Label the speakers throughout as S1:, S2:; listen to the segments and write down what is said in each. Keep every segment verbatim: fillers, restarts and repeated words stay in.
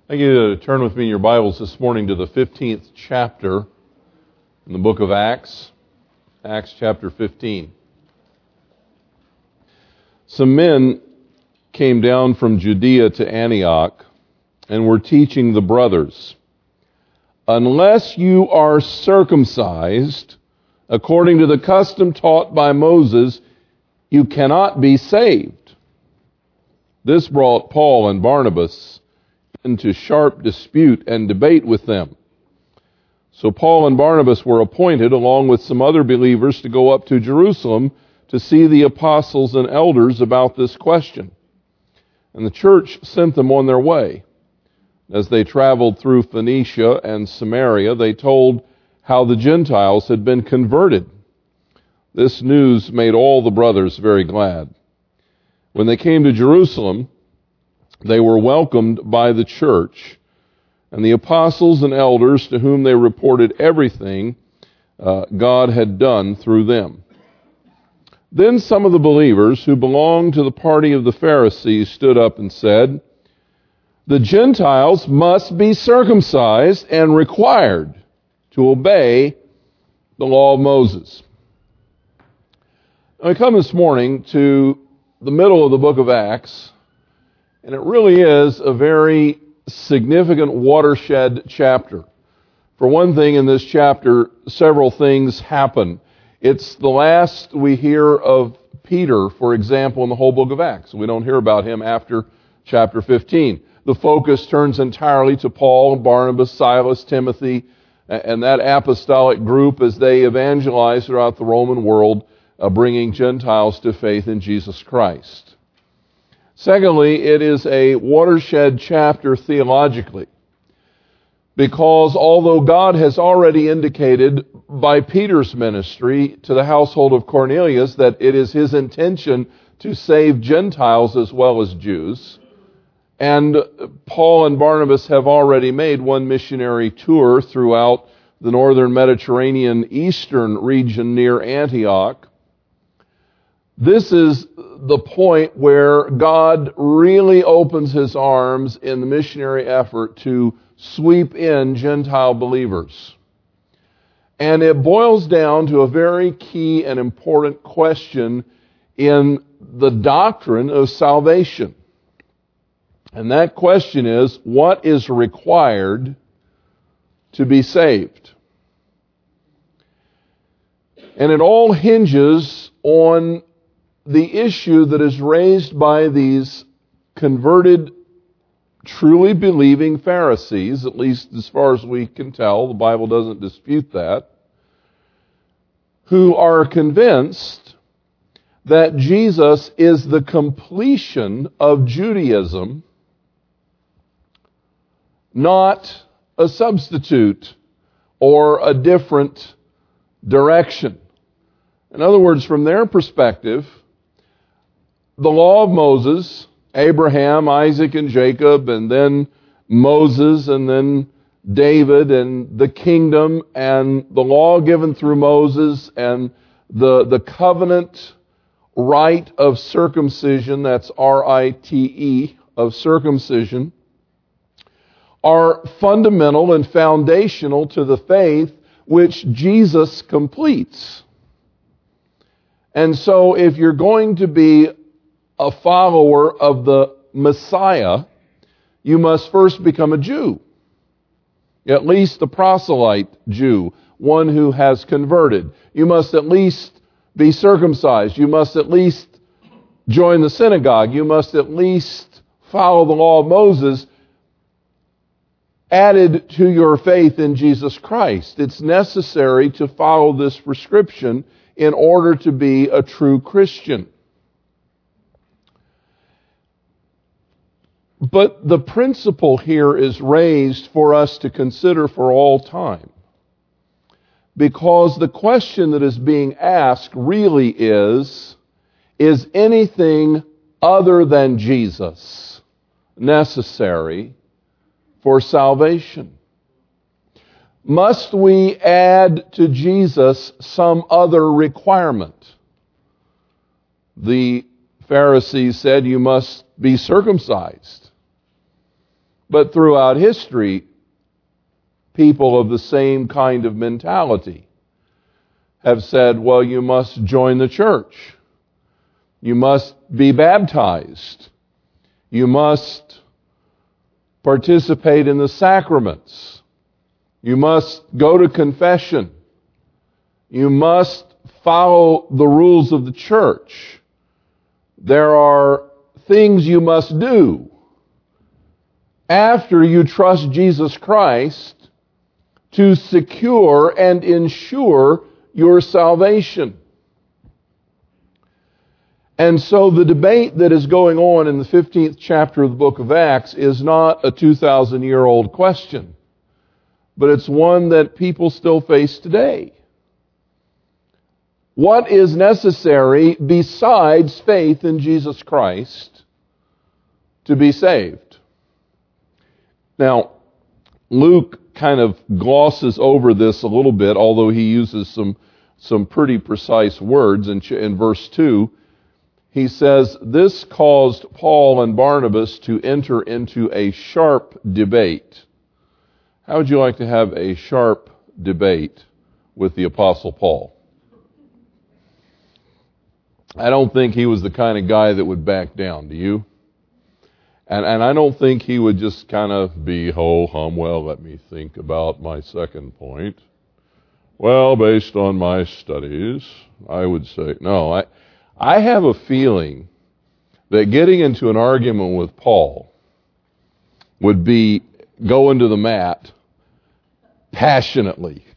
S1: I get you to turn with me in your Bibles this morning to the fifteenth chapter in the book of Acts, Acts chapter fifteen. Some men came down from Judea to Antioch and were teaching the brothers, "Unless you are circumcised according to the custom taught by Moses, you cannot be saved." This brought Paul and Barnabas into sharp dispute and debate with them. So Paul and Barnabas were appointed, along with some other believers, to go up to Jerusalem to see the apostles and elders about this question. And the church sent them on their way. As they traveled through Phoenicia and Samaria, they told how the Gentiles had been converted. This news made all the brothers very glad. When they came to Jerusalem, they were welcomed by the church and the apostles and elders, to whom they reported everything uh, God had done through them. Then some of the believers who belonged to the party of the Pharisees stood up and said, "The Gentiles must be circumcised and required to obey the law of Moses." Now, we come this morning to the middle of the book of Acts, and it really is a very significant watershed chapter. For one thing, in this chapter, several things happen. It's the last we hear of Peter, for example, in the whole book of Acts. We don't hear about him after chapter fifteen. The focus turns entirely to Paul, Barnabas, Silas, Timothy, and that apostolic group as they evangelize throughout the Roman world, uh, bringing Gentiles to faith in Jesus Christ. Secondly, it is a watershed chapter theologically, because although God has already indicated by Peter's ministry to the household of Cornelius that it is his intention to save Gentiles as well as Jews, and Paul and Barnabas have already made one missionary tour throughout the northern Mediterranean eastern region near Antioch, this is the point where God really opens his arms in the missionary effort to sweep in Gentile believers. And it boils down to a very key and important question in the doctrine of salvation. And that question is, what is required to be saved? And it all hinges on the issue that is raised by these converted, truly believing Pharisees, at least as far as we can tell, the Bible doesn't dispute that, who are convinced that Jesus is the completion of Judaism, not a substitute or a different direction. In other words, from their perspective, the law of Moses, Abraham, Isaac, and Jacob, and then Moses, and then David, and the kingdom, and the law given through Moses, and the, the covenant rite of circumcision, that's R I T E, of circumcision, are fundamental and foundational to the faith which Jesus completes. And so if you're going to be a follower of the Messiah, you must first become a Jew. At least a proselyte Jew, one who has converted. You must at least be circumcised. You must at least join the synagogue. You must at least follow the law of Moses added to your faith in Jesus Christ. It's necessary to follow this prescription in order to be a true Christian. But the principle here is raised for us to consider for all time, because the question that is being asked really is, is anything other than Jesus necessary for salvation? Must we add to Jesus some other requirement? The Pharisees said you must be circumcised. But throughout history, people of the same kind of mentality have said, well, you must join the church. You must be baptized. You must participate in the sacraments. You must go to confession. You must follow the rules of the church. There are things you must do after you trust Jesus Christ to secure and ensure your salvation. And so the debate that is going on in the fifteenth chapter of the book of Acts is not a two thousand year old question, but it's one that people still face today. What is necessary besides faith in Jesus Christ to be saved? Now, Luke kind of glosses over this a little bit, although he uses some, some pretty precise words. In, in verse two, he says, this caused Paul and Barnabas to enter into a sharp debate. How would you like to have a sharp debate with the Apostle Paul? I don't think he was the kind of guy that would back down, do you? And and I don't think he would just kind of be ho-hum, well, let me think about my second point. Well, based on my studies, I would say, no, I, I have a feeling that getting into an argument with Paul would be going to the mat passionately.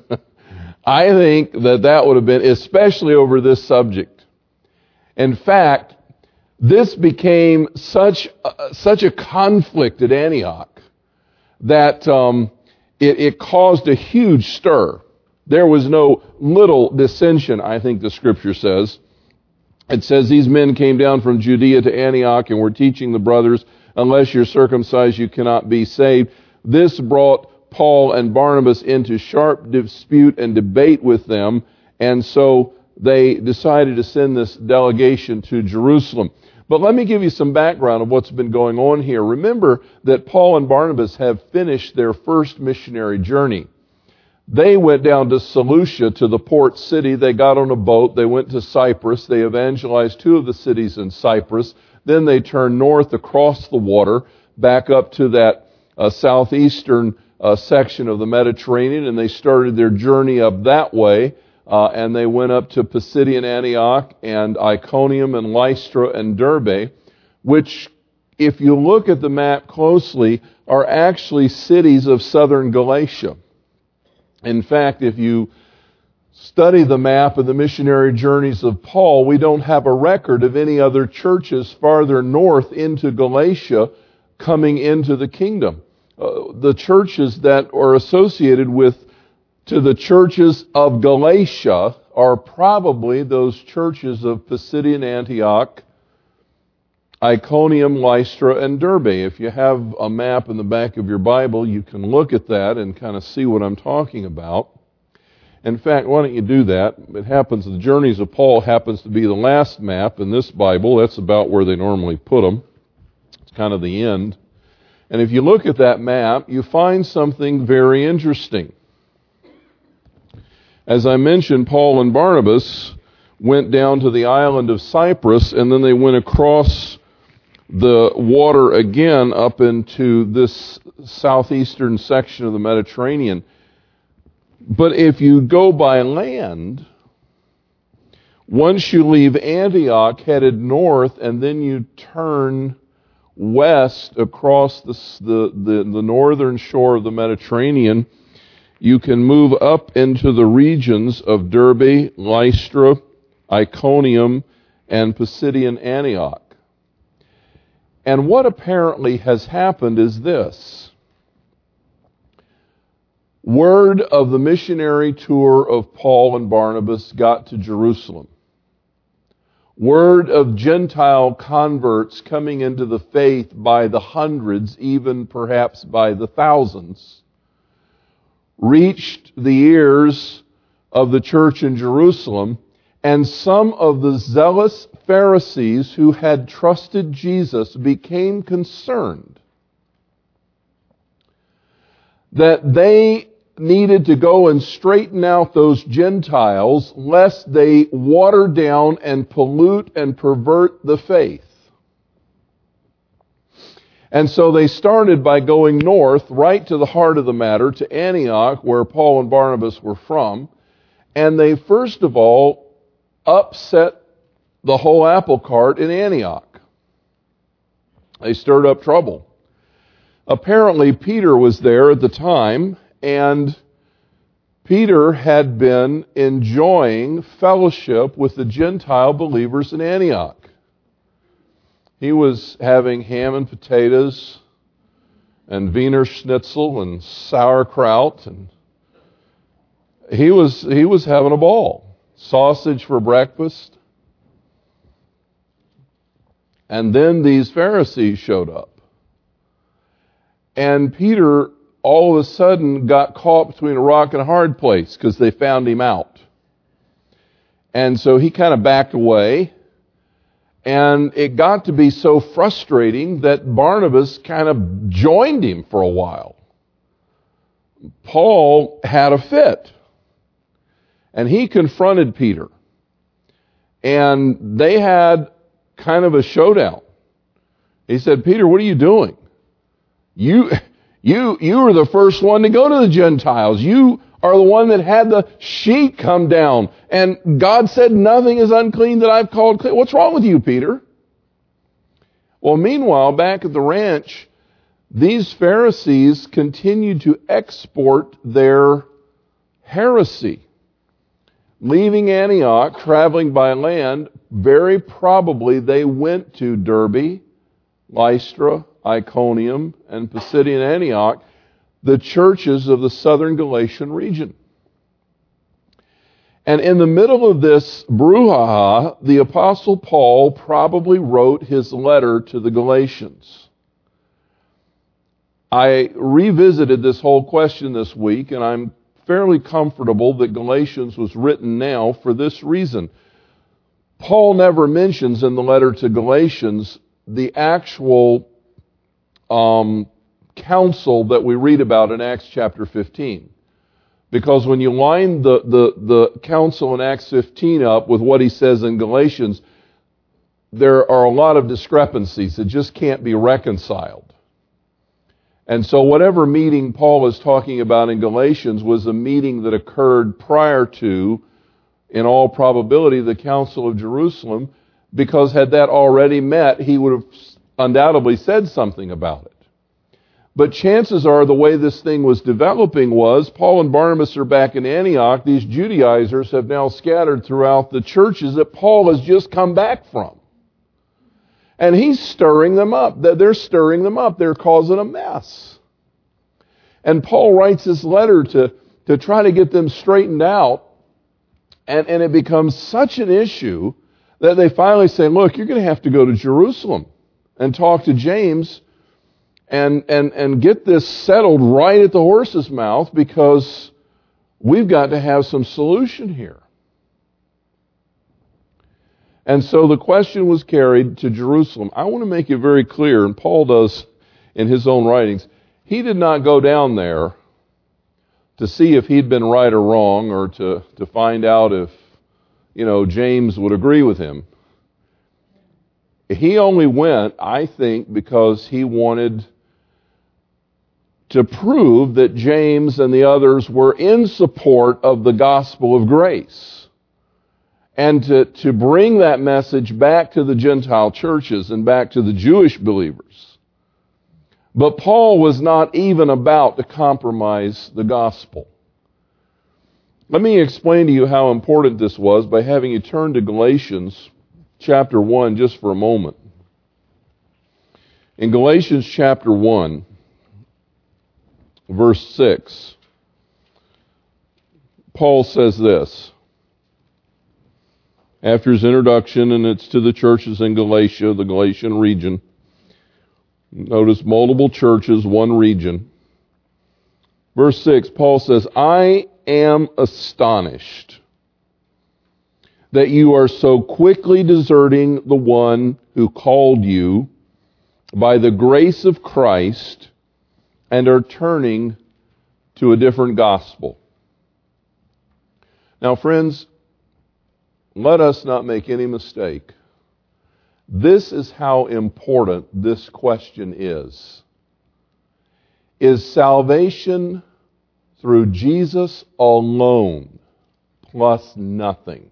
S1: I think that that would have been, especially over this subject. In fact, this became such uh, such a conflict at Antioch that um, it, it caused a huge stir. There was no little dissension, I think the Scripture says. It says these men came down from Judea to Antioch and were teaching the brothers, unless you're circumcised, you cannot be saved. This brought Paul and Barnabas into sharp dispute and debate with them, and so they decided to send this delegation to Jerusalem. But let me give you some background of what's been going on here. Remember that Paul and Barnabas have finished their first missionary journey. They went down to Seleucia, to the port city. They got on a boat. They went to Cyprus. They evangelized two of the cities in Cyprus. Then they turned north across the water, back up to that uh, southeastern uh, section of the Mediterranean, and they started their journey up that way. Uh, and they went up to Pisidian Antioch and Iconium and Lystra and Derbe, which, if you look at the map closely, are actually cities of southern Galatia. In fact, if you study the map of the missionary journeys of Paul, we don't have a record of any other churches farther north into Galatia coming into the kingdom. Uh, the churches that are associated with to the churches of Galatia are probably those churches of Pisidian Antioch, Iconium, Lystra, and Derbe. If you have a map in the back of your Bible, you can look at that and kind of see what I'm talking about. In fact, why don't you do that? It happens, the journeys of Paul happens to be the last map in this Bible. That's about where they normally put them. It's kind of the end. And if you look at that map, you find something very interesting. As I mentioned, Paul and Barnabas went down to the island of Cyprus, and then they went across the water again up into this southeastern section of the Mediterranean. But if you go by land, once you leave Antioch, headed north, and then you turn west across the, the, the, the northern shore of the Mediterranean, you can move up into the regions of Derbe, Lystra, Iconium, and Pisidian Antioch. And what apparently has happened is this. Word of the missionary tour of Paul and Barnabas got to Jerusalem. Word of Gentile converts coming into the faith by the hundreds, even perhaps by the thousands, reached the ears of the church in Jerusalem, and some of the zealous Pharisees who had trusted Jesus became concerned that they needed to go and straighten out those Gentiles lest they water down and pollute and pervert the faith. And so they started by going north, right to the heart of the matter, to Antioch, where Paul and Barnabas were from. And they first of all upset the whole apple cart in Antioch. They stirred up trouble. Apparently Peter was there at the time, and Peter had been enjoying fellowship with the Gentile believers in Antioch. He was having ham and potatoes and Wiener Schnitzel and sauerkraut, and he was he was having a ball. Sausage for breakfast. And then these Pharisees showed up. And Peter all of a sudden got caught between a rock and a hard place because they found him out. And so he kind of backed away. And it got to be so frustrating that Barnabas kind of joined him for a while. Paul had a fit. And he confronted Peter. And they had kind of a showdown. He said, Peter, what are you doing? You, you, you were the first one to go to the Gentiles. You are the one that had the sheet come down. And God said, nothing is unclean that I've called clean. What's wrong with you, Peter? Well, meanwhile, back at the ranch, these Pharisees continued to export their heresy. Leaving Antioch, traveling by land, very probably they went to Derbe, Lystra, Iconium, and Pisidian Antioch, the churches of the southern Galatian region. And in the middle of this brouhaha, the Apostle Paul probably wrote his letter to the Galatians. I revisited this whole question this week, and I'm fairly comfortable that Galatians was written now for this reason. Paul never mentions in the letter to Galatians the actual um, council that we read about in Acts chapter fifteen. Because when you line the, the, the council in Acts fifteen up with what he says in Galatians, there are a lot of discrepancies that just can't be reconciled. And so whatever meeting Paul is talking about in Galatians was a meeting that occurred prior to, in all probability, the Council of Jerusalem, because had that already met, he would have undoubtedly said something about it. But chances are the way this thing was developing was Paul and Barnabas are back in Antioch. These Judaizers have now scattered throughout the churches that Paul has just come back from. And he's stirring them up. They're stirring them up. They're causing a mess. And Paul writes this letter to, to try to get them straightened out. And, and it becomes such an issue that they finally say, look, you're going to have to go to Jerusalem and talk to James and, and, and get this settled right at the horse's mouth, because we've got to have some solution here. And so the question was carried to Jerusalem. I want to make it very clear, and Paul does in his own writings, he did not go down there to see if he'd been right or wrong, or to, to find out if, you know, James would agree with him. He only went, I think, because he wanted to prove that James and the others were in support of the gospel of grace. And to, to bring that message back to the Gentile churches and back to the Jewish believers. But Paul was not even about to compromise the gospel. Let me explain to you how important this was by having you turn to Galatians chapter one just for a moment. In Galatians chapter one, verse six, Paul says this. After his introduction, and it's to the churches in Galatia, the Galatian region. Notice multiple churches, one region. Verse six, Paul says, I am astonished that you are so quickly deserting the one who called you by the grace of Christ and are turning to a different gospel. Now, friends, let us not make any mistake. This is how important this question is. Is salvation through Jesus alone plus nothing?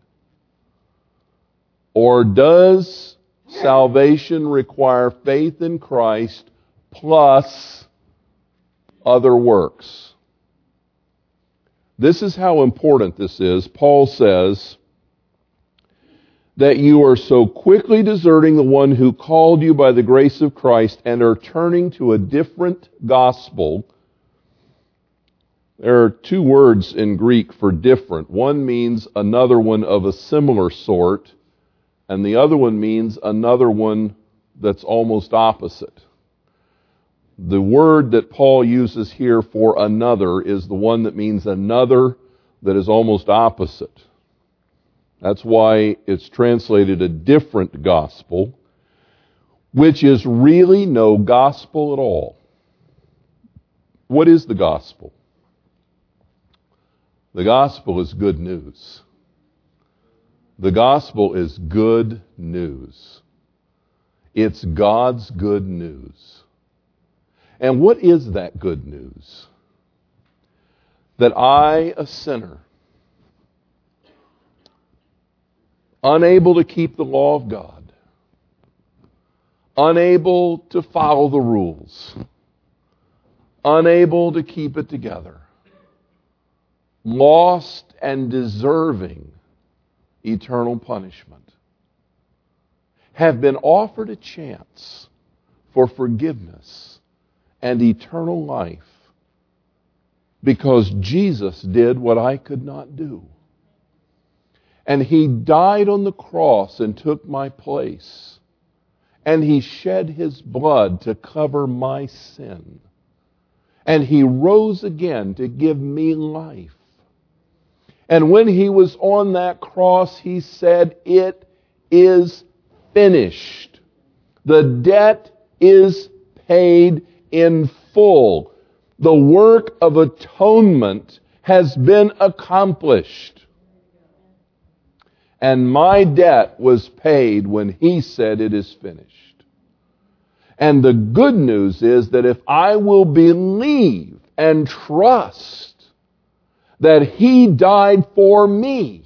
S1: Or does salvation require faith in Christ plus other works? This is how important this is. Paul says that you are so quickly deserting the one who called you by the grace of Christ and are turning to a different gospel. There are two words in Greek for different. One means another one of a similar sort, and the other one means another one that's almost opposite. The word that Paul uses here for another is the one that means another that is almost opposite. That's why it's translated a different gospel, which is really no gospel at all. What is the gospel? The gospel is good news. The gospel is good news. It's God's good news. And what is that good news? That I, a sinner, unable to keep the law of God, unable to follow the rules, unable to keep it together, lost and deserving eternal punishment, have been offered a chance for forgiveness and eternal life because Jesus did what I could not do. And He died on the cross and took my place. And He shed His blood to cover my sin. And He rose again to give me life. And when He was on that cross, He said, "It is finished." The debt is paid in full. The work of atonement has been accomplished. And my debt was paid when He said it is finished. And the good news is that if I will believe and trust that He died for me,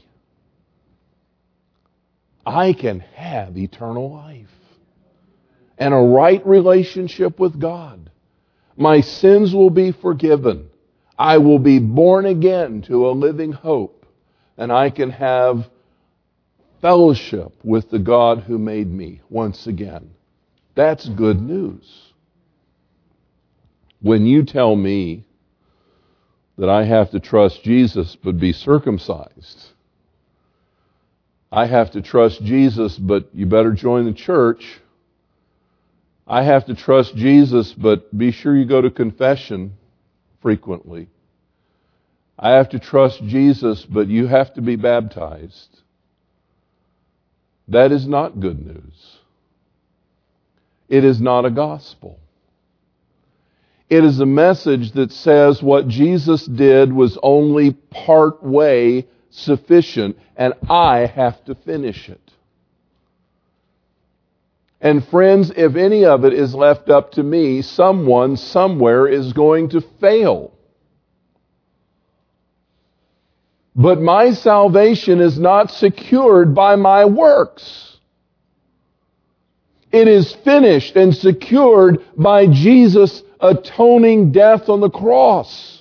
S1: I can have eternal life and a right relationship with God. My sins will be forgiven. I will be born again to a living hope, and I can have fellowship with the God who made me once again. That's good news. When you tell me that I have to trust Jesus but be circumcised, I have to trust Jesus but you better join the church, I have to trust Jesus but be sure you go to confession frequently, I have to trust Jesus but you have to be baptized, that is not good news. It is not a gospel. It is a message that says what Jesus did was only part way sufficient, and I have to finish it. And friends, if any of it is left up to me, someone somewhere is going to fail. But my salvation is not secured by my works. It is finished and secured by Jesus' atoning death on the cross.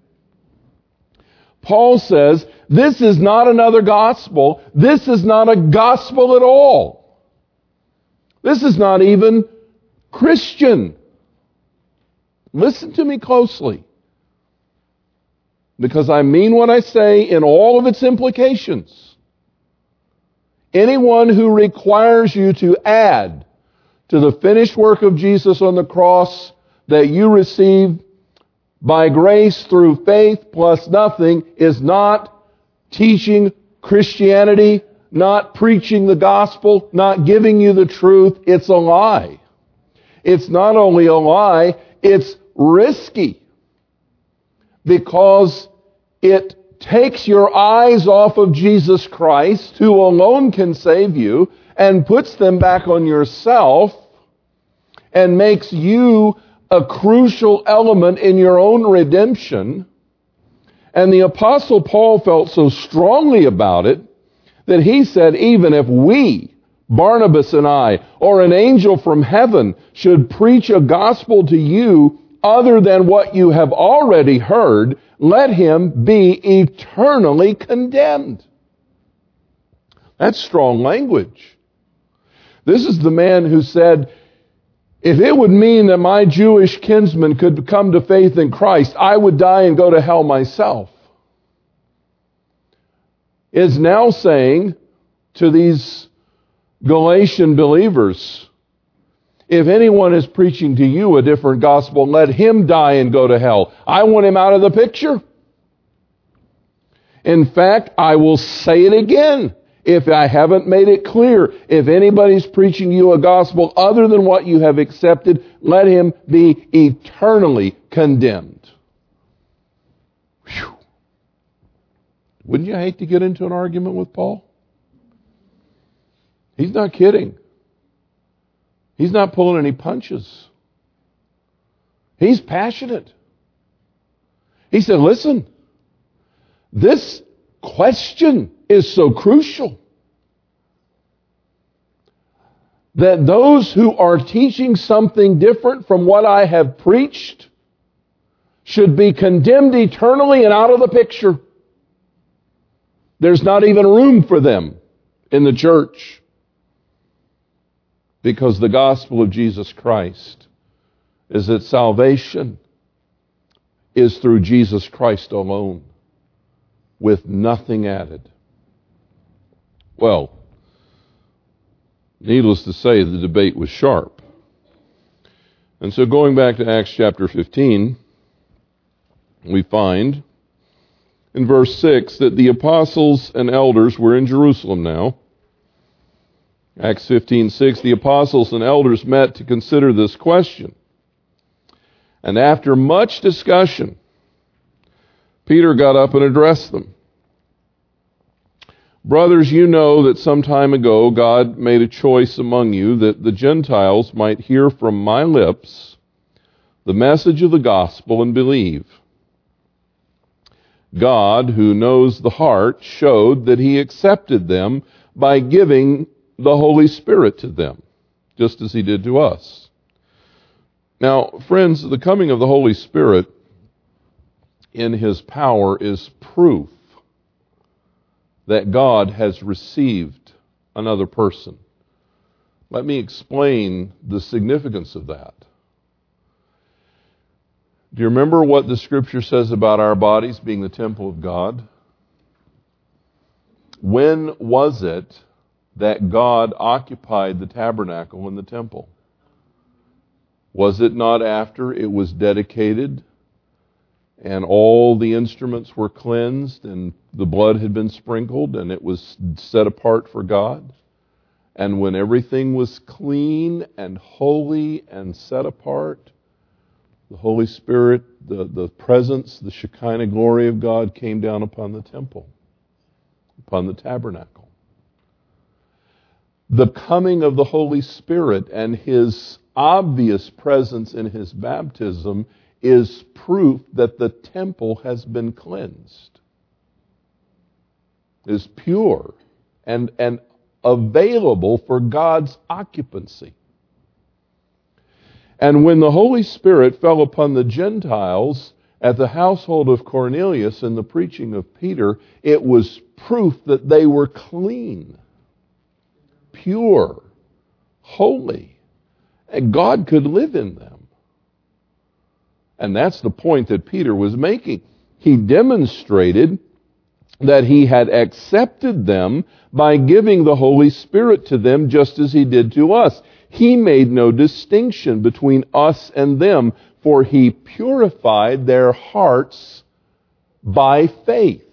S1: Paul says, this is not another gospel. This is not a gospel at all. This is not even Christian. Listen to me closely, because I mean what I say in all of its implications. Anyone who requires you to add to the finished work of Jesus on the cross that you receive by grace through faith plus nothing is not teaching Christianity, not preaching the gospel, not giving you the truth. It's a lie. It's not only a lie, it's risky. because it takes your eyes off of Jesus Christ, who alone can save you, and puts them back on yourself, and makes you a crucial element in your own redemption. And the Apostle Paul felt so strongly about it that he said, even if we, Barnabas and I, or an angel from heaven, should preach a gospel to you other than what you have already heard, let him be eternally condemned. That's strong language. This is the man who said, if it would mean that my Jewish kinsmen could come to faith in Christ, I would die and go to hell myself. Is now saying to these Galatian believers, if anyone is preaching to you a different gospel, let him die and go to hell. I want him out of the picture. In fact, I will say it again. If I haven't made it clear, if anybody's preaching you a gospel other than what you have accepted, let him be eternally condemned. Whew. Wouldn't you hate to get into an argument with Paul? He's not kidding. He's not pulling any punches. He's passionate. He said, listen, this question is so crucial that those who are teaching something different from what I have preached should be condemned eternally and out of the picture. There's not even room for them in the church, because the gospel of Jesus Christ is that salvation is through Jesus Christ alone, with nothing added. Well, needless to say, the debate was sharp. And so going back to Acts chapter fifteen, we find in verse six that the apostles and elders were in Jerusalem now. Acts fifteen six, the apostles and elders met to consider this question. And after much discussion, Peter got up and addressed them. Brothers, you know that some time ago God made a choice among you that the Gentiles might hear from my lips the message of the gospel and believe. God, who knows the heart, showed that he accepted them by giving the Holy Spirit to them, just as he did to us. Now, friends, the coming of the Holy Spirit in his power is proof that God has received another person. Let me explain the significance of that. Do you remember what the Scripture says about our bodies being the temple of God? When was it that God occupied the tabernacle in the temple? Was it not after it was dedicated and all the instruments were cleansed and the blood had been sprinkled and it was set apart for God? And when everything was clean and holy and set apart, the Holy Spirit, the, the presence, the Shekinah glory of God came down upon the temple, upon the tabernacle. The coming of the Holy Spirit and his obvious presence in his baptism is proof that the temple has been cleansed, is pure and, and available for God's occupancy. And when the Holy Spirit fell upon the Gentiles at the household of Cornelius in the preaching of Peter, it was proof that they were clean, pure, holy, and God could live in them. And that's the point that Peter was making. He demonstrated that he had accepted them by giving the Holy Spirit to them just as he did to us. He made no distinction between us and them, for he purified their hearts by faith.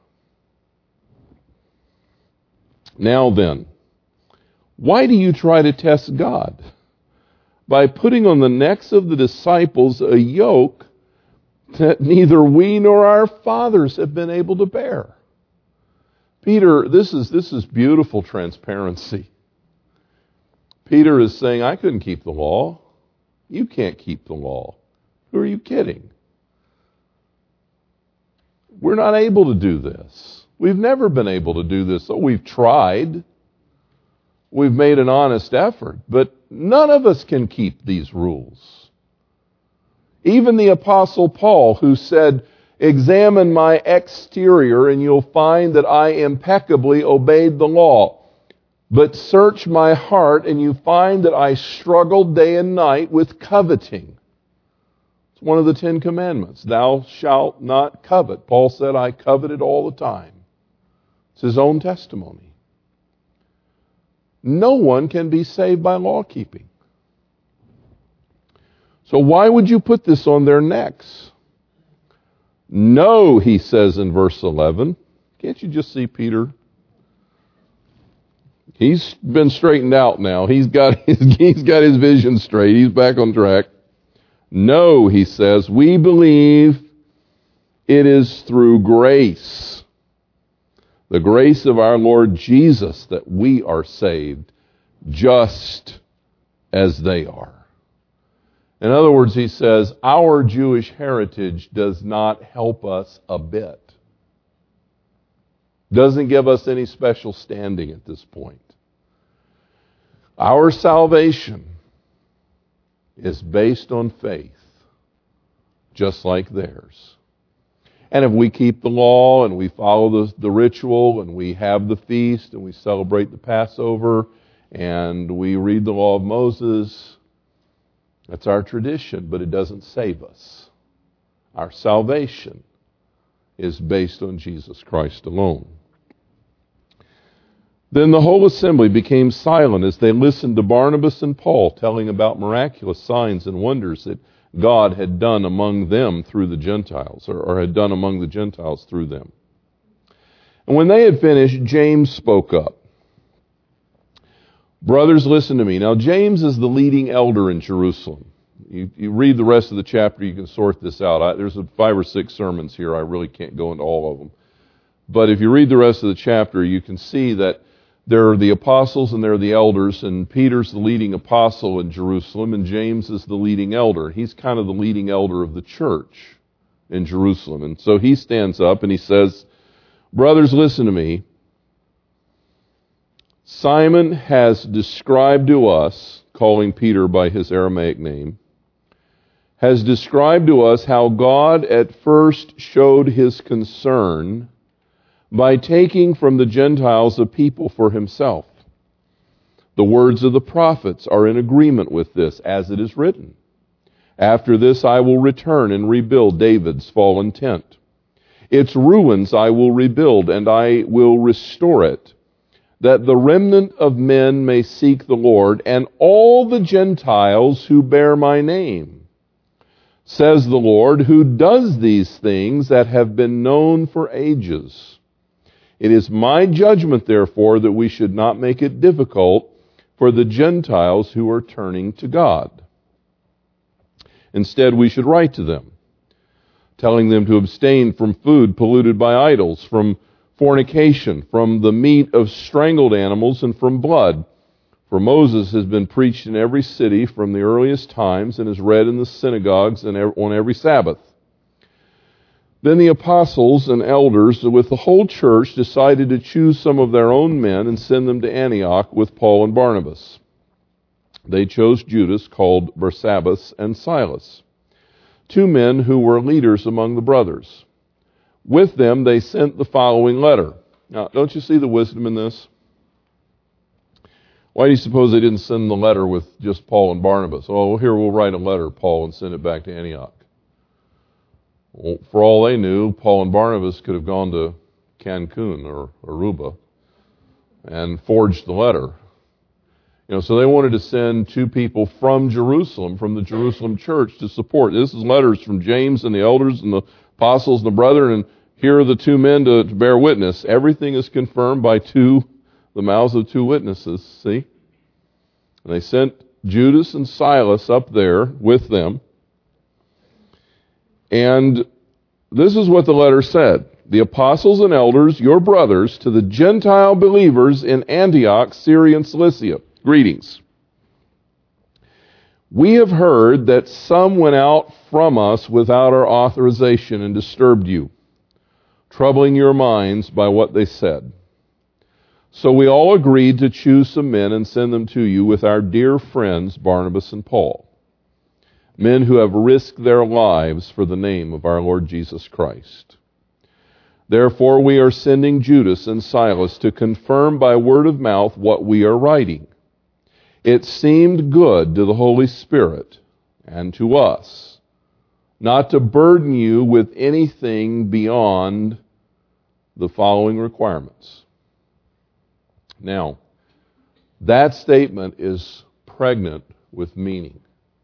S1: Now then, why do you try to test God? By putting on the necks of the disciples a yoke that neither we nor our fathers have been able to bear. Peter, this is, this is beautiful transparency. Peter is saying, I couldn't keep the law. You can't keep the law. Who are you kidding? We're not able to do this. We've never been able to do this. So we've tried. We've made an honest effort. But none of us can keep these rules. Even the Apostle Paul, who said, examine my exterior and you'll find that I impeccably obeyed the law. But search my heart and you find that I struggled day and night with coveting. It's one of the Ten Commandments. Thou shalt not covet. Paul said, I coveted all the time. It's his own testimony. No one can be saved by law keeping. So why would you put this on their necks? No, he says in verse eleven. Can't you just see Peter? He's been straightened out now. He's got his, he's got his vision straight. He's back on track. No, he says, we believe it is through grace, the grace of our Lord Jesus, that we are saved, just as they are. In other words, he says, our Jewish heritage does not help us a bit. Doesn't give us any special standing at this point. Our salvation is based on faith, just like theirs. And if we keep the law and we follow the, the ritual and we have the feast and we celebrate the Passover and we read the law of Moses, that's our tradition, but it doesn't save us. Our salvation is based on Jesus Christ alone. Then the whole assembly became silent as they listened to Barnabas and Paul telling about miraculous signs and wonders that God had done among them through the Gentiles, or, or had done among the Gentiles through them. And when they had finished, James spoke up. Brothers, listen to me. Now, James is the leading elder in Jerusalem. You, you read the rest of the chapter, you can sort this out. I, there's a five or six sermons here. I really can't go into all of them. But if you read the rest of the chapter, you can see that there are the apostles and there are the elders, and Peter's the leading apostle in Jerusalem, and James is the leading elder. He's kind of the leading elder of the church in Jerusalem. And so he stands up and he says, brothers, listen to me. Simon has described to us, calling Peter by his Aramaic name, has described to us how God at first showed his concern by taking from the Gentiles a people for himself. The words of the prophets are in agreement with this, as it is written. After this I will return and rebuild David's fallen tent. Its ruins I will rebuild, and I will restore it, that the remnant of men may seek the Lord, and all the Gentiles who bear my name, says the Lord, who does these things that have been known for ages. It is my judgment, therefore, that we should not make it difficult for the Gentiles who are turning to God. Instead, we should write to them, telling them to abstain from food polluted by idols, from fornication, from the meat of strangled animals, and from blood. For Moses has been preached in every city from the earliest times and is read in the synagogues and on every Sabbath. Then the apostles and elders with the whole church decided to choose some of their own men and send them to Antioch with Paul and Barnabas. They chose Judas, called Barsabbas, and Silas, two men who were leaders among the brothers. With them they sent the following letter. Now, don't you see the wisdom in this? Why do you suppose they didn't send the letter with just Paul and Barnabas? Oh, here we'll write a letter, Paul, and send it back to Antioch. Well, for all they knew, Paul and Barnabas could have gone to Cancun or Aruba and forged the letter. You know, so they wanted to send two people from Jerusalem, from the Jerusalem church, to support. This is letters from James and the elders and the apostles and the brethren, and here are the two men to, to bear witness. Everything is confirmed by two, the mouths of two witnesses, see? And they sent Judas and Silas up there with them. And this is what the letter said. The apostles and elders, your brothers, to the Gentile believers in Antioch, Syria, and Cilicia. Greetings. We have heard that some went out from us without our authorization and disturbed you, troubling your minds by what they said. So we all agreed to choose some men and send them to you with our dear friends Barnabas and Paul, men who have risked their lives for the name of our Lord Jesus Christ. Therefore we are sending Judas and Silas to confirm by word of mouth what we are writing. It seemed good to the Holy Spirit and to us not to burden you with anything beyond the following requirements. Now, that statement is pregnant with meaning.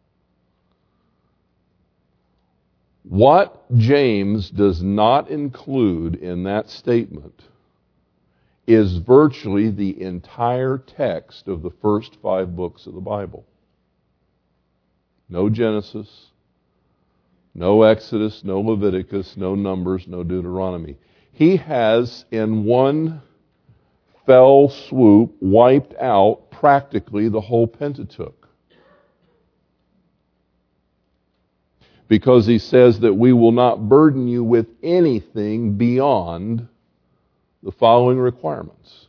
S1: What James does not include in that statement is virtually the entire text of the first five books of the Bible. No Genesis, no Exodus, no Leviticus, no Numbers, no Deuteronomy. He has, in one fell swoop, wiped out practically the whole Pentateuch. Because he says that we will not burden you with anything beyond the following requirements.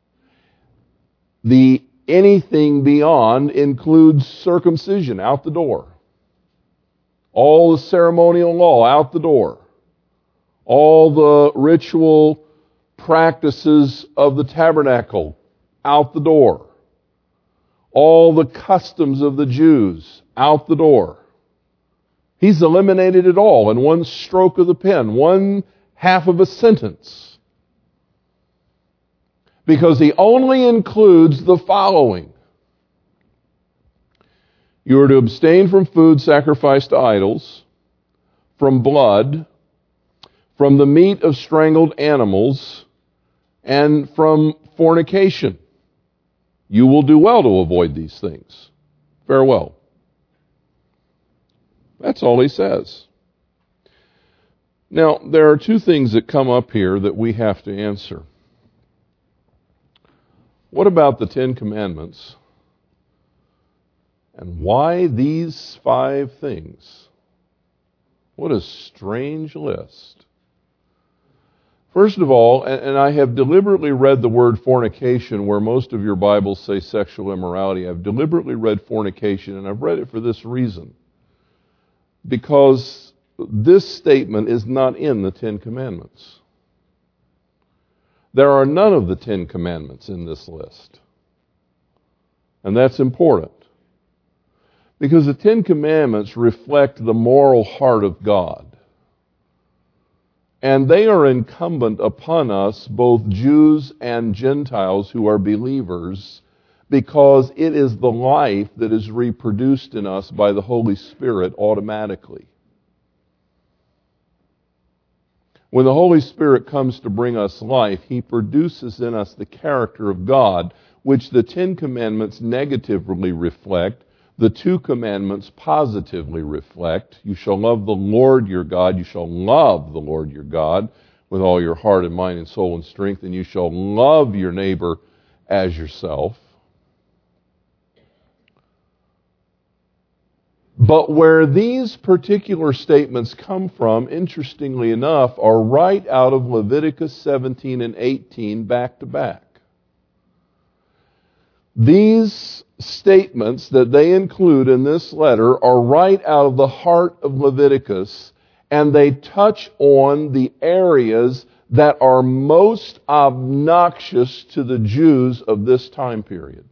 S1: The anything beyond includes circumcision out the door. All the ceremonial law out the door. All the ritual practices of the tabernacle out the door. All the customs of the Jews out the door. He's eliminated it all in one stroke of the pen, one half of a sentence. Because he only includes the following. You are to abstain from food sacrificed to idols, from blood, from the meat of strangled animals, and from fornication. You will do well to avoid these things. Farewell. That's all he says. Now, there are two things that come up here that we have to answer. What about the Ten Commandments? And why these five things? What a strange list. First of all, and I have deliberately read the word fornication where most of your Bibles say sexual immorality. I've deliberately read fornication, and I've read it for this reason. Because this statement is not in the Ten Commandments. There are none of the Ten Commandments in this list. And that's important. Because the Ten Commandments reflect the moral heart of God. And they are incumbent upon us, both Jews and Gentiles who are believers, because it is the life that is reproduced in us by the Holy Spirit automatically. When the Holy Spirit comes to bring us life, He produces in us the character of God, which the Ten Commandments negatively reflect, the two commandments positively reflect. You shall love the Lord your God, you shall love the Lord your God with all your heart and mind and soul and strength, and you shall love your neighbor as yourself. But where these particular statements come from, interestingly enough, are right out of Leviticus seventeen and eighteen back to back. These statements that they include in this letter are right out of the heart of Leviticus, and they touch on the areas that are most obnoxious to the Jews of this time period.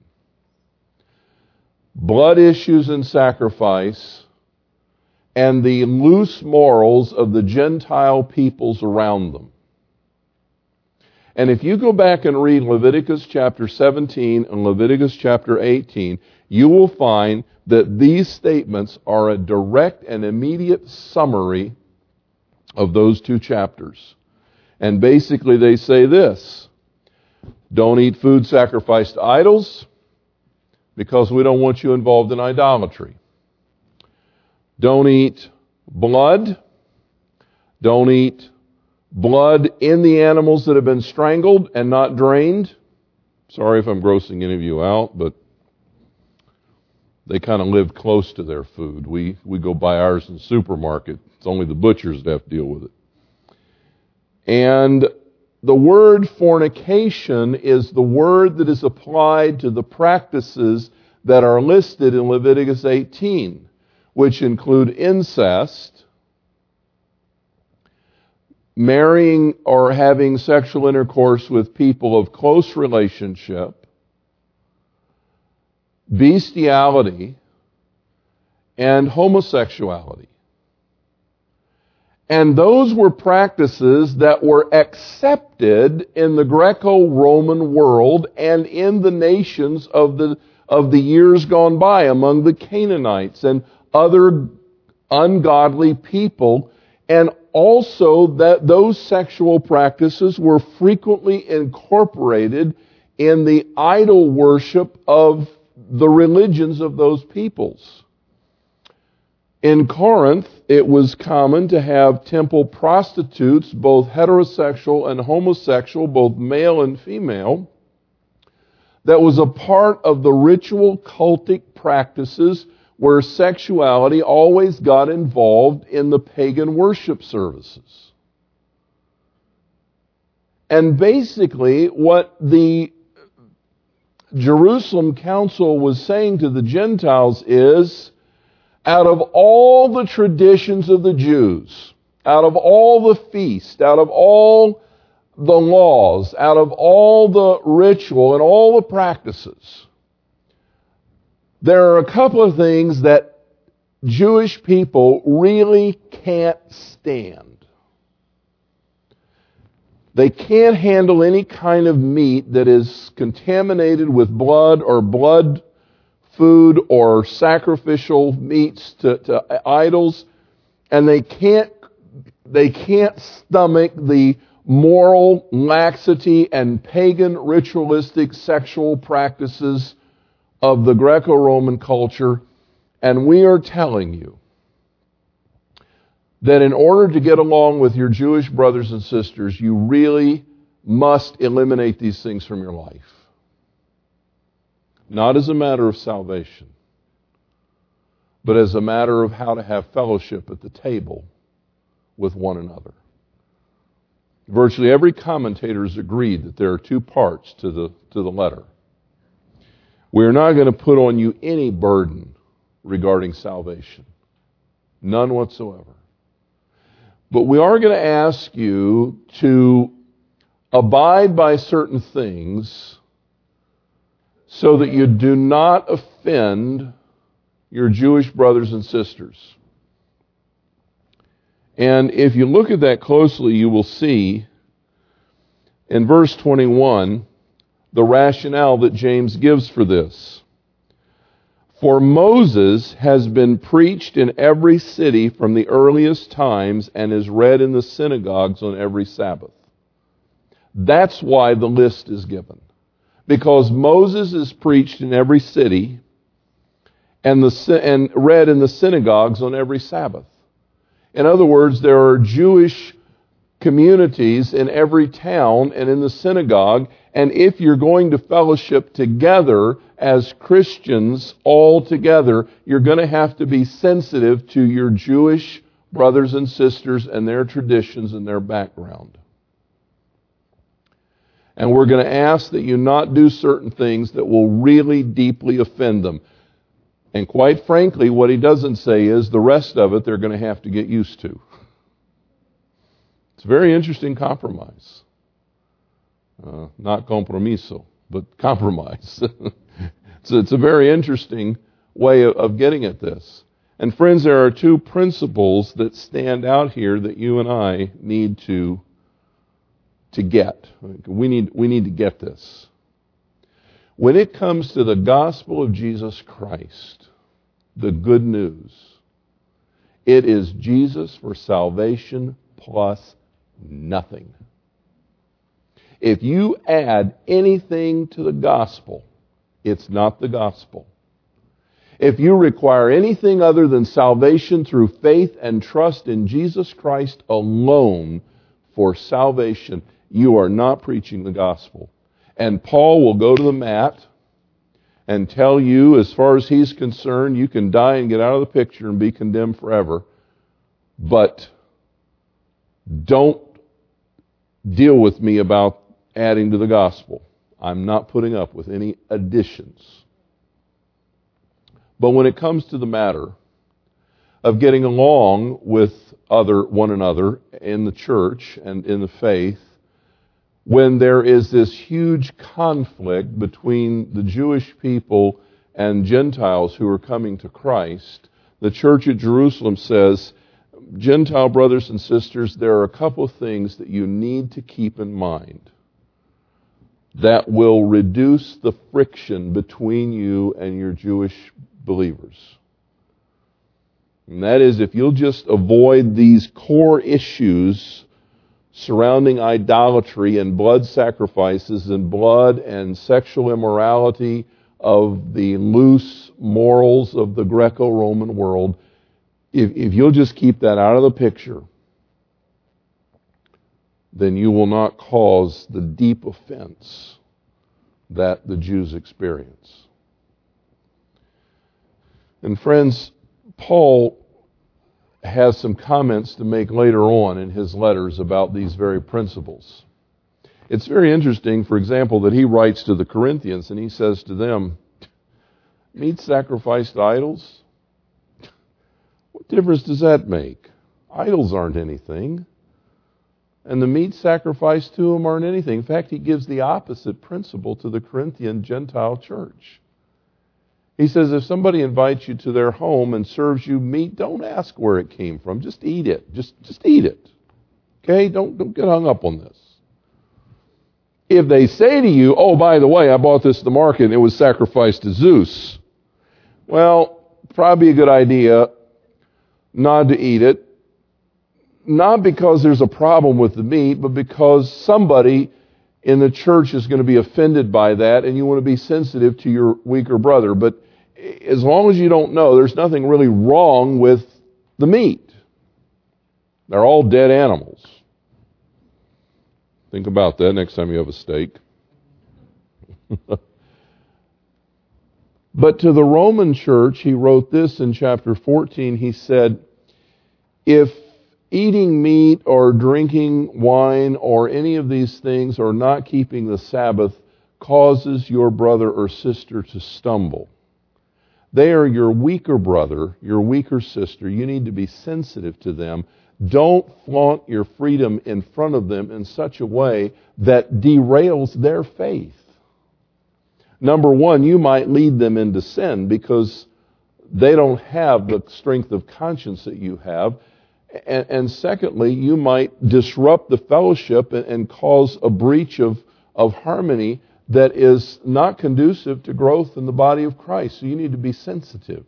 S1: Blood issues and sacrifice, and the loose morals of the Gentile peoples around them. And if you go back and read Leviticus chapter seventeen and Leviticus chapter eighteen, you will find that these statements are a direct and immediate summary of those two chapters. And basically they say this: don't eat food sacrificed to idols, because we don't want you involved in idolatry. Don't eat blood, Don't eat blood in the animals that have been strangled and not drained. Sorry if I'm grossing any of you out, but they kind of live close to their food. We we go buy ours in the supermarket. It's only the butchers that have to deal with it. And the word fornication is the word that is applied to the practices that are listed in Leviticus eighteen, which include incest, marrying or having sexual intercourse with people of close relationship, bestiality, and homosexuality. And those were practices that were accepted in the Greco-Roman world and in the nations of the of the years gone by among the Canaanites and other ungodly people. And also that those sexual practices were frequently incorporated in the idol worship of the religions of those peoples. In Corinth, it was common to have temple prostitutes, both heterosexual and homosexual, both male and female. That was a part of the ritual cultic practices where sexuality always got involved in the pagan worship services. And basically, what the Jerusalem Council was saying to the Gentiles is, out of all the traditions of the Jews, out of all the feasts, out of all the laws, out of all the ritual and all the practices, there are a couple of things that Jewish people really can't stand. They can't handle any kind of meat that is contaminated with blood or blood food or sacrificial meats to, to idols, and they can't they can't stomach the moral laxity and pagan ritualistic sexual practices of the Greco-Roman culture. And we are telling you that in order to get along with your Jewish brothers and sisters, you really must eliminate these things from your life. Not as a matter of salvation, but as a matter of how to have fellowship at the table with one another. Virtually every commentator has agreed that there are two parts to the, to the letter. We're not going to put on you any burden regarding salvation. None whatsoever. But we are going to ask you to abide by certain things so that you do not offend your Jewish brothers and sisters. And if you look at that closely, you will see in verse twenty-one the rationale that James gives for this. For Moses has been preached in every city from the earliest times and is read in the synagogues on every Sabbath. That's why the list is given. Because Moses is preached in every city and, the, and read in the synagogues on every Sabbath. In other words, there are Jewish communities in every town and in the synagogue, and if you're going to fellowship together as Christians all together, you're going to have to be sensitive to your Jewish brothers and sisters and their traditions and their background. And we're going to ask that you not do certain things that will really deeply offend them. And quite frankly, what he doesn't say is the rest of it they're going to have to get used to. It's a very interesting compromise. Uh, not compromiso, but compromise. So it's a very interesting way of, of getting at this. And friends, there are two principles that stand out here that you and I need to to get. We need, we need to get this. When it comes to the gospel of Jesus Christ, the good news, it is Jesus for salvation plus nothing. If you add anything to the gospel, it's not the gospel. If you require anything other than salvation through faith and trust in Jesus Christ alone for salvation, you are not preaching the gospel. And Paul will go to the mat and tell you, as far as he's concerned, you can die and get out of the picture and be condemned forever. But don't deal with me about adding to the gospel. I'm not putting up with any additions. But when it comes to the matter of getting along with other one another in the church and in the faith, when there is this huge conflict between the Jewish people and Gentiles who are coming to Christ, the church at Jerusalem says, Gentile brothers and sisters, there are a couple of things that you need to keep in mind that will reduce the friction between you and your Jewish believers. And that is, if you'll just avoid these core issues surrounding idolatry and blood sacrifices and blood and sexual immorality of the loose morals of the Greco-Roman world, if, if you'll just keep that out of the picture, then you will not cause the deep offense that the Jews experience. And friends, Paul has some comments to make later on in his letters about these very principles. It's very interesting, for example, that he writes to the Corinthians and he says to them, meat sacrificed to idols? What difference does that make? Idols aren't anything. And the meat sacrificed to them aren't anything. In fact, he gives the opposite principle to the Corinthian Gentile church. He says, if somebody invites you to their home and serves you meat, don't ask where it came from. Just eat it. Just, just eat it. Okay? Don't, don't get hung up on this. If they say to you, oh, by the way, I bought this at the market and it was sacrificed to Zeus, well, probably a good idea not to eat it. Not because there's a problem with the meat, but because somebody in the church is going to be offended by that and you want to be sensitive to your weaker brother. But as long as you don't know, there's nothing really wrong with the meat. They're all dead animals. Think about that next time you have a steak. But to the Roman church, he wrote this in chapter fourteen. He said, if eating meat or drinking wine or any of these things or not keeping the Sabbath causes your brother or sister to stumble, they are your weaker brother, your weaker sister. You need to be sensitive to them. Don't flaunt your freedom in front of them in such a way that derails their faith. Number one, you might lead them into sin because they don't have the strength of conscience that you have. And, and secondly, you might disrupt the fellowship and, and cause a breach of, of harmony that is not conducive to growth in the body of Christ. So you need to be sensitive.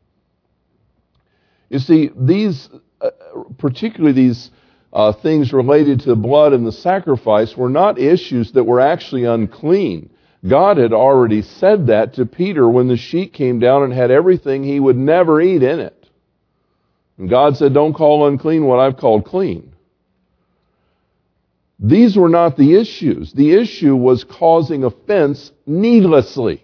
S1: You see, these, uh, particularly these uh, things related to the blood and the sacrifice, were not issues that were actually unclean. God had already said that to Peter when the sheet came down and had everything he would never eat in it. And God said, don't call unclean what I've called clean. These were not the issues. The issue was causing offense needlessly.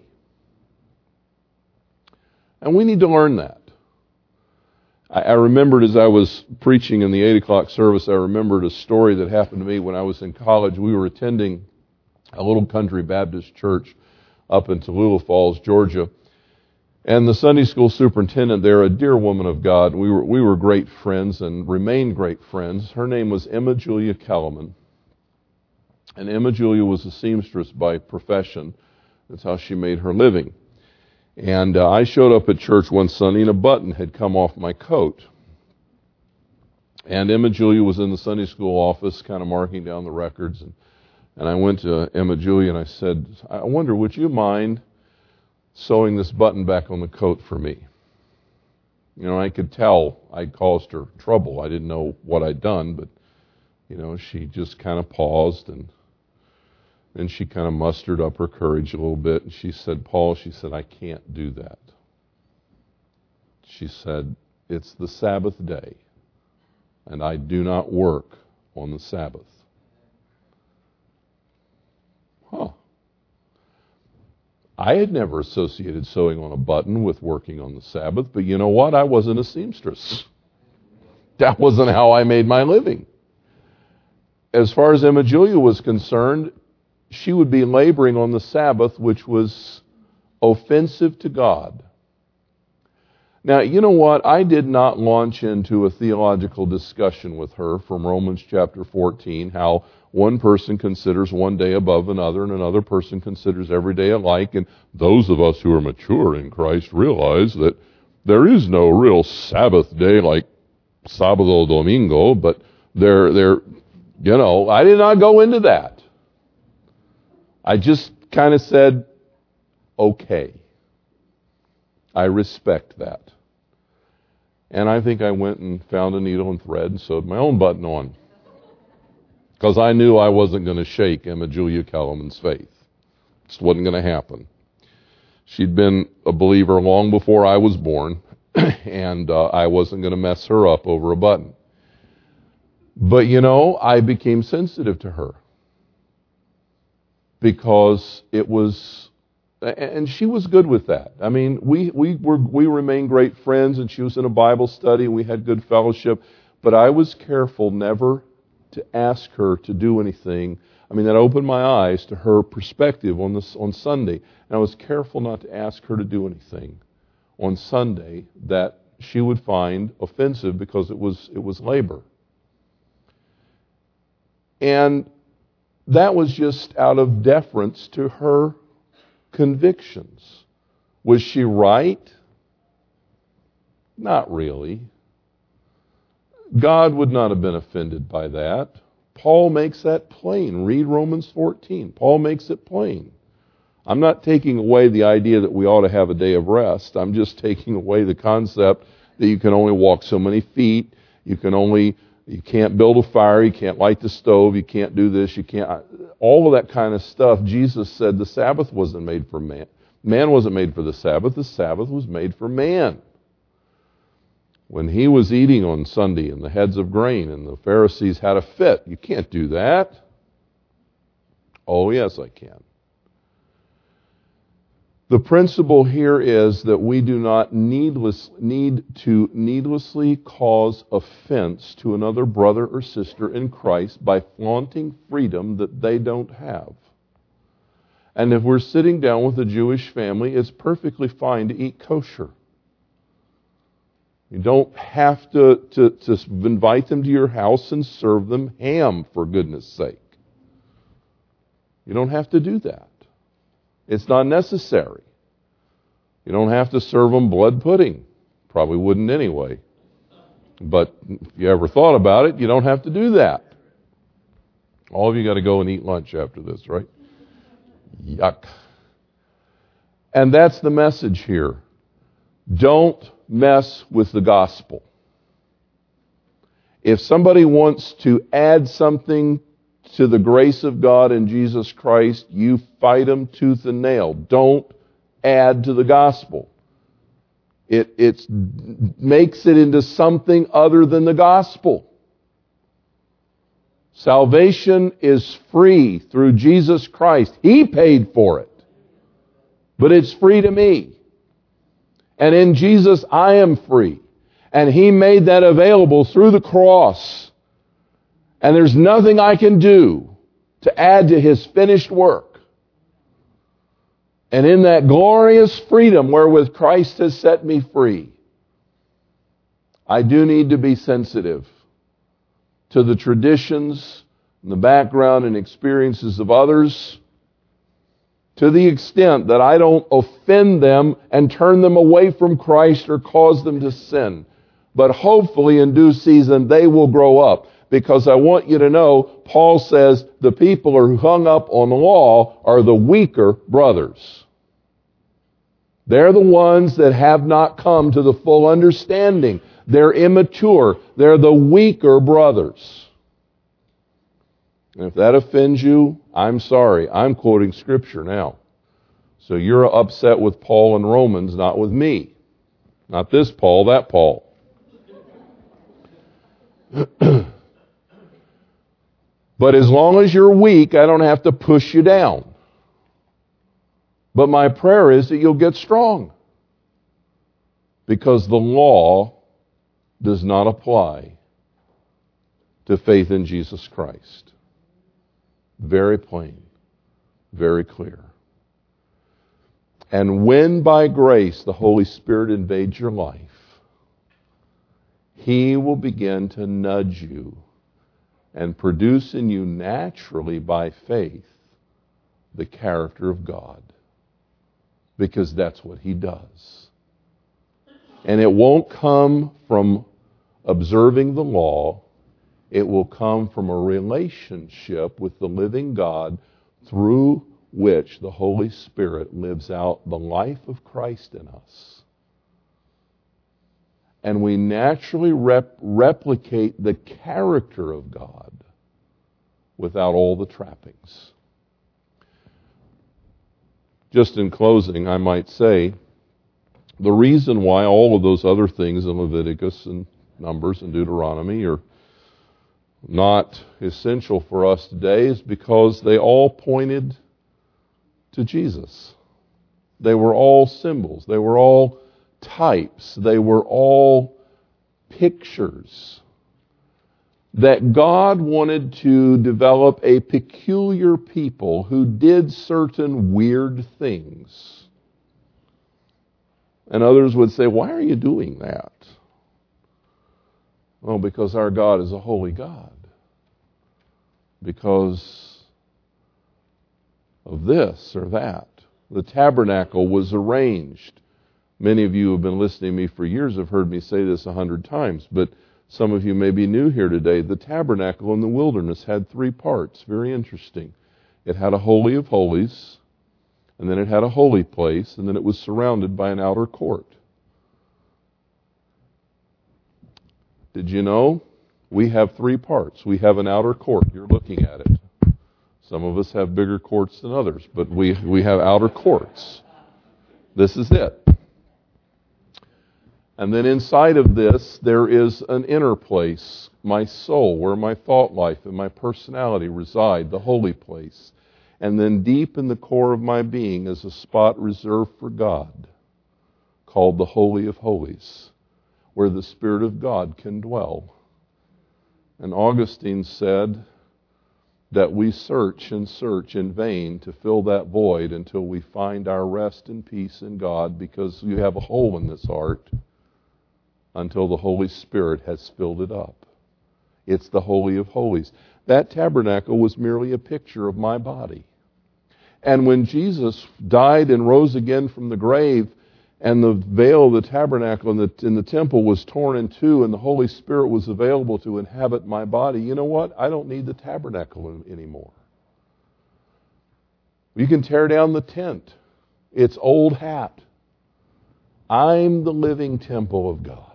S1: And we need to learn that. I, I remembered as I was preaching in the eight o'clock service, I remembered a story that happened to me when I was in college. We were attending a little country Baptist church up in Tallulah Falls, Georgia. And the Sunday school superintendent there, a dear woman of God, we were we were great friends and remained great friends. Her name was Emma Julia Kellerman. And Emma Julia was a seamstress by profession. That's how she made her living. And uh, I showed up at church one Sunday and a button had come off my coat. And Emma Julia was in the Sunday school office kind of marking down the records. And, and I went to Emma Julia and I said, I wonder, would you mind sewing this button back on the coat for me? You know, I could tell I'd caused her trouble. I didn't know what I'd done, but, you know, she just kind of paused and then she kind of mustered up her courage a little bit and she said, Paul, she said, I can't do that. She said, "It's the Sabbath day, and I do not work on the Sabbath." Huh. I had never associated sewing on a button with working on the Sabbath, but you know what? I wasn't a seamstress. That wasn't how I made my living. As far as Emma Julia was concerned, she would be laboring on the Sabbath, which was offensive to God. Now, you know what? I did not launch into a theological discussion with her from Romans chapter fourteen, how one person considers one day above another and another person considers every day alike. And those of us who are mature in Christ realize that there is no real Sabbath day like Sábado Domingo, but there, there, you know, I did not go into that. I just kind of said, okay, I respect that. And I think I went and found a needle and thread and sewed my own button on. Because I knew I wasn't going to shake Emma Julia Kellerman's faith. It just wasn't going to happen. She'd been a believer long before I was born, and uh, I wasn't going to mess her up over a button. But, you know, I became sensitive to her. Because it was... And she was good with that. I mean, we we were we remained great friends, and she was in a Bible study, and we had good fellowship. But I was careful never to ask her to do anything. I mean, that opened my eyes to her perspective on this on Sunday. And I was careful not to ask her to do anything on Sunday that she would find offensive because it was it was labor. And that was just out of deference to her convictions. Was she right? Not really. God would not have been offended by that. Paul makes that plain. Read Romans fourteen. Paul makes it plain. I'm not taking away the idea that we ought to have a day of rest. I'm just taking away the concept that you can only walk so many feet. You can only, you can't build a fire. You can't light the stove. You can't do this. You can't... All of that kind of stuff. Jesus said the Sabbath wasn't made for man. Man wasn't made for the Sabbath. The Sabbath was made for man. When he was eating on Sunday in the heads of grain and the Pharisees had a fit, you can't do that. Oh, yes, I can. The principle here is that we do not needless, need to needlessly cause offense to another brother or sister in Christ by flaunting freedom that they don't have. And if we're sitting down with a Jewish family, it's perfectly fine to eat kosher. You don't have to, to, to invite them to your house and serve them ham, for goodness sake. You don't have to do that. It's not necessary. You don't have to serve them blood pudding. Probably wouldn't anyway. But if you ever thought about it, you don't have to do that. All of you got to go and eat lunch after this, right? Yuck. And that's the message here. Don't mess with the gospel. If somebody wants to add something to the grace of God in Jesus Christ, you fight them tooth and nail. Don't add to the gospel. It it's, makes it into something other than the gospel. Salvation is free through Jesus Christ. He paid for it. But it's free to me. And in Jesus I am free. And He made that available through the cross. And there's nothing I can do to add to His finished work. And in that glorious freedom wherewith Christ has set me free, I do need to be sensitive to the traditions and the background and experiences of others, to the extent that I don't offend them and turn them away from Christ or cause them to sin. But hopefully in due season they will grow up. Because I want you to know, Paul says the people who are hung up on the law are the weaker brothers. They're the ones that have not come to the full understanding. They're immature. They're the weaker brothers. And if that offends you, I'm sorry. I'm quoting Scripture now. So you're upset with Paul in Romans, not with me. Not this Paul, that Paul. But as long as you're weak, I don't have to push you down. But my prayer is that you'll get strong. Because the law does not apply to faith in Jesus Christ. Very plain, very clear. And when by grace the Holy Spirit invades your life, He will begin to nudge you and produce in you naturally by faith the character of God. Because that's what He does. And it won't come from observing the law. It will come from a relationship with the living God through which the Holy Spirit lives out the life of Christ in us. And we naturally rep- replicate the character of God without all the trappings. Just in closing, I might say, the reason why all of those other things in Leviticus and Numbers and Deuteronomy are not essential for us today is because they all pointed to Jesus. They were all symbols. They were all types. They were all pictures that God wanted to develop a peculiar people who did certain weird things. And others would say, why are you doing that? Well, because our God is a holy God. Because of this or that. The tabernacle was arranged. Many of you who have been listening to me for years have heard me say this a hundred times, but some of you may be new here today. The tabernacle in the wilderness had three parts. Very interesting. It had a holy of holies, and then it had a holy place, and then it was surrounded by an outer court. Did you know? We have three parts. We have an outer court. You're looking at it. Some of us have bigger courts than others, but we, we have outer courts. This is it. And then inside of this, there is an inner place, my soul, where my thought life and my personality reside, the holy place. And then deep in the core of my being is a spot reserved for God, called the Holy of Holies, where the Spirit of God can dwell. And Augustine said that we search and search in vain to fill that void until we find our rest and peace in God, because you have a hole in this heart until the Holy Spirit has filled it up. It's the Holy of Holies. That tabernacle was merely a picture of my body. And when Jesus died and rose again from the grave, and the veil of the tabernacle in the, in the temple was torn in two, and the Holy Spirit was available to inhabit my body, you know what? I don't need the tabernacle anymore. You can tear down the tent. It's old hat. I'm the living temple of God.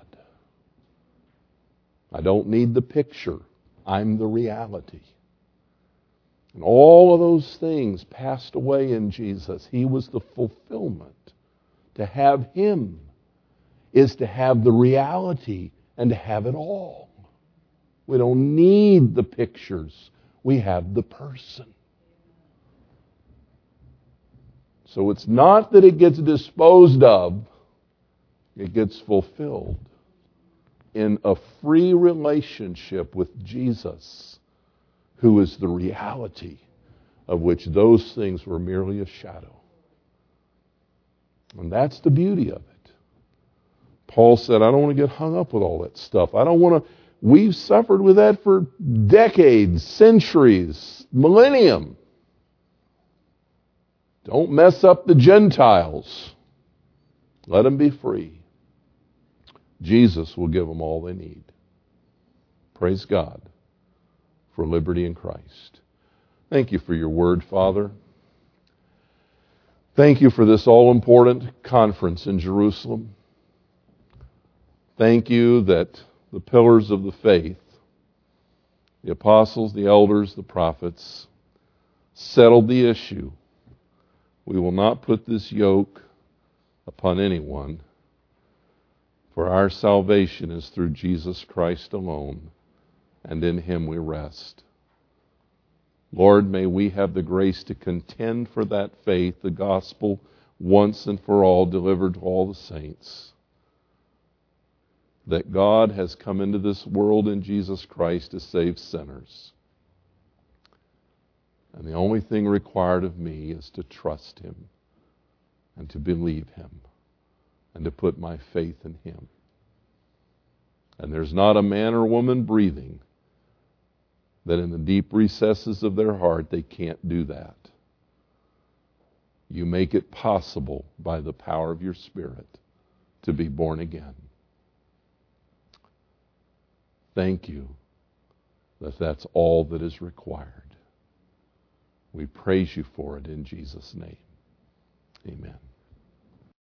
S1: I don't need the picture. I'm the reality. And all of those things passed away in Jesus. He was the fulfillment. To have Him is to have the reality and to have it all. We don't need the pictures. We have the person. So it's not that it gets disposed of. It gets fulfilled in a free relationship with Jesus, who is the reality of which those things were merely a shadow. And that's the beauty of it. Paul said, I don't want to get hung up with all that stuff. I don't want to... We've suffered with that for decades, centuries, millennium. Don't mess up the Gentiles. Let them be free. Jesus will give them all they need. Praise God for liberty in Christ. Thank you for your word, Father. Thank you for this all-important conference in Jerusalem. Thank you that the pillars of the faith, the apostles, the elders, the prophets, settled the issue. We will not put this yoke upon anyone For our salvation is through Jesus Christ alone, and in Him we rest. Lord, may we have the grace to contend for that faith, the gospel once and for all delivered to all the saints, that God has come into this world in Jesus Christ to save sinners. And the only thing required of me is to trust Him and to believe Him and to put my faith in Him. And there's not a man or woman breathing that in the deep recesses of their heart they can't do that. You make it possible by the power of your Spirit to be born again. Thank you that that's all that is required. We praise you for it in Jesus' name. Amen.